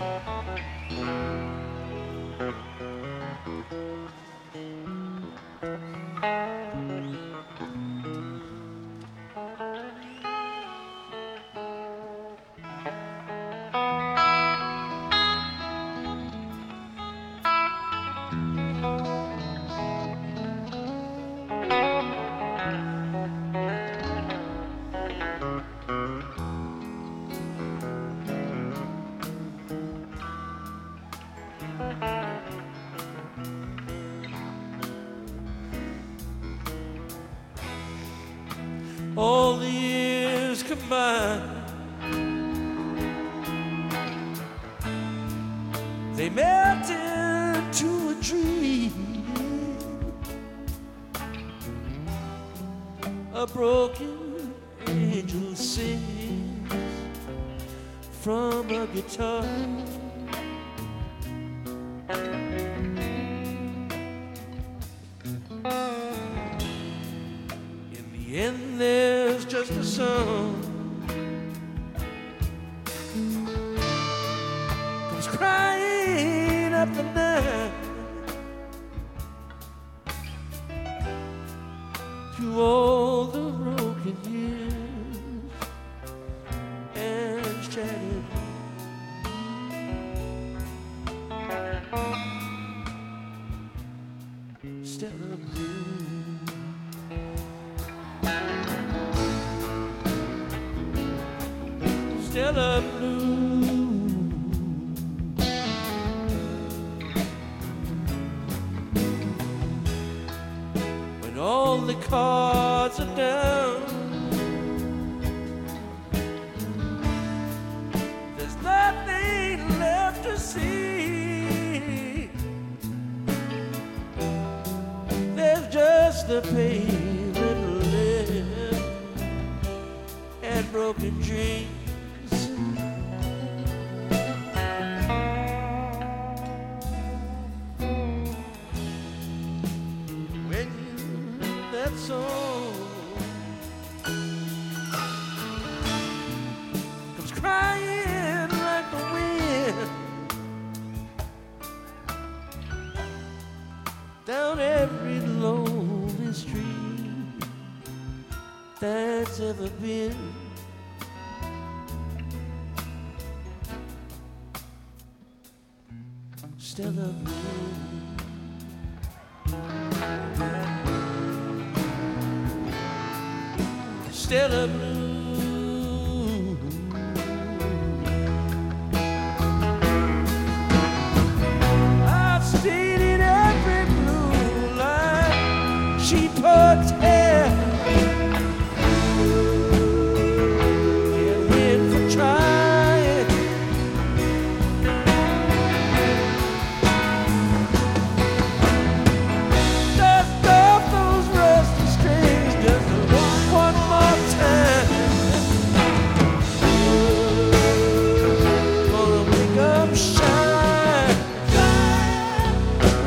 All the years combined, they melted to a dream, a broken angel sings from a guitar. And there's just a song comes crying up the night through all the broken years and shattered. Stella Blue. Stella Blue. When all the cards are down, there's nothing left to see. There's just the pain little left and broken dreams. Song comes crying like the wind down every lonely street that's ever been. Stella Blue. Stella Blue. I've stayed in every blue line she put hair and hit for trying. Dust off those rusty strings just one more time. Gonna wake up, shine, shine.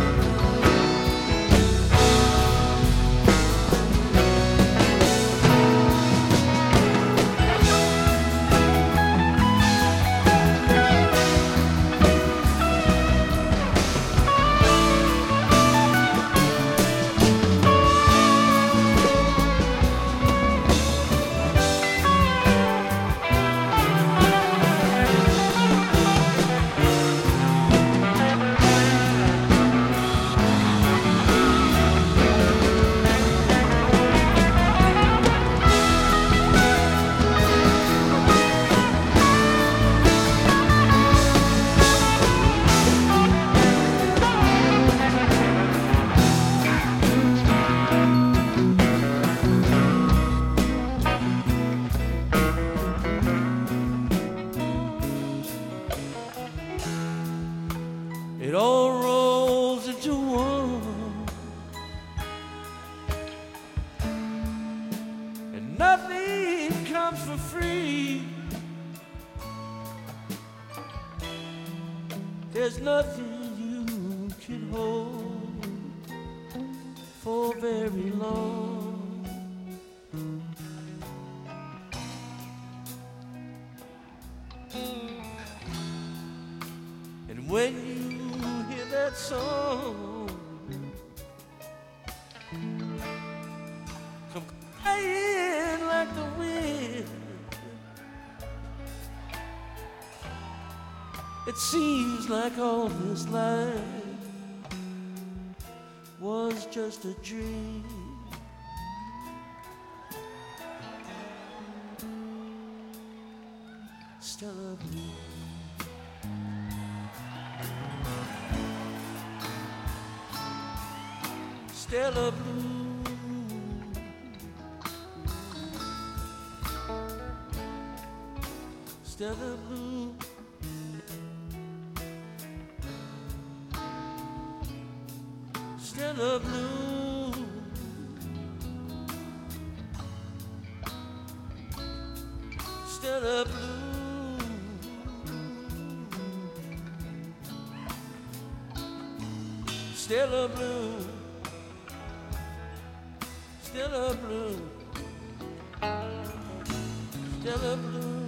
It all rolls into one, and nothing comes for free. There's nothing you can hold for very long. when you hear that song, come crying like the wind. It seems like all this life was just a dream. Stella Blue. Stella Blue. Stella Blue. Stella Blue. Stella Blue. Stella Blue. Stella Blue. Stella Blue.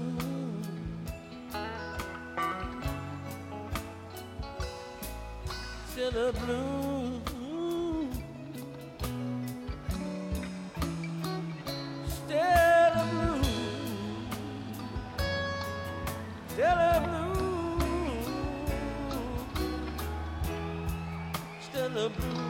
Stella Blue. Stella Blue. Stella Blue. Stella Blue.